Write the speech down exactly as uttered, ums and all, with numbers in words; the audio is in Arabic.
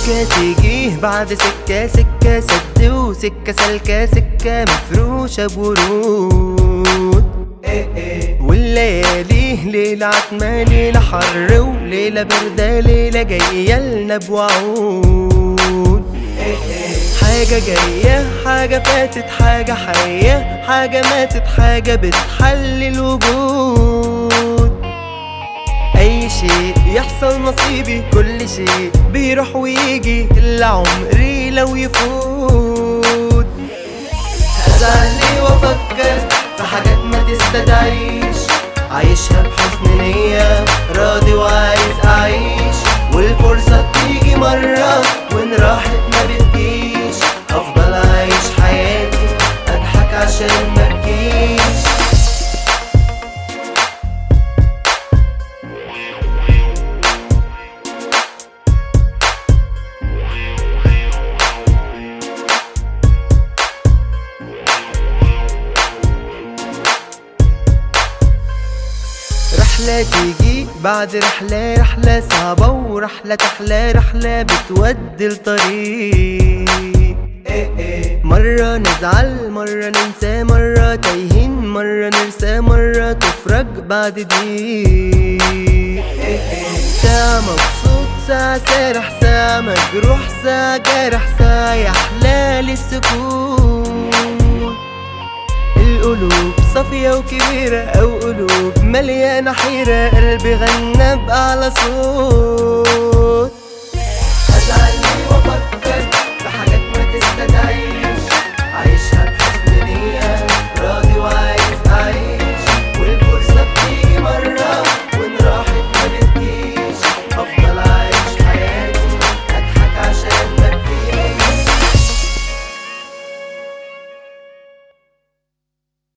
سكة تيجيه بعد سكة، سكة سد وسكة سلكة، سكة مفروشة بورود. والليالي ليلة عتمة، ليلة حر وليلة باردة، ليلة جاية لنا بوعود. حاجة جاية، حاجة فاتت، حاجة حية، حاجة ماتت، حاجة بتحل الوجود. أي شيء يحصل نصيبي، كل شيء بيروح ويجي إلا عمري لو يفوت. أزعل ليه وأفكر في حاجات ما تستدعيش، عايشها بحسن نية، راضي وعايز أعيش. والفرصة بتيجي مرة وإن راحت ما بتجيش، أفضل أعيش حياتي أضحك عشان مبكيش. رحلة تيجي بعد رحلة، رحلة صعبة ورحلة تحلى، رحلة بتودي الطريق. مرة نزعل، مرة ننسى، مرة تايهين، مرة نرسى، مرة تفرج بعد ضيق. ساعة مبسوط، ساعة سارح، ساعة مجروح، ساعة جارح، ساعة يحلى السكوت. القلوب صافية وكبيرة أو قلوب مليانة حيرة، قلبي غنى بأعلى صوت.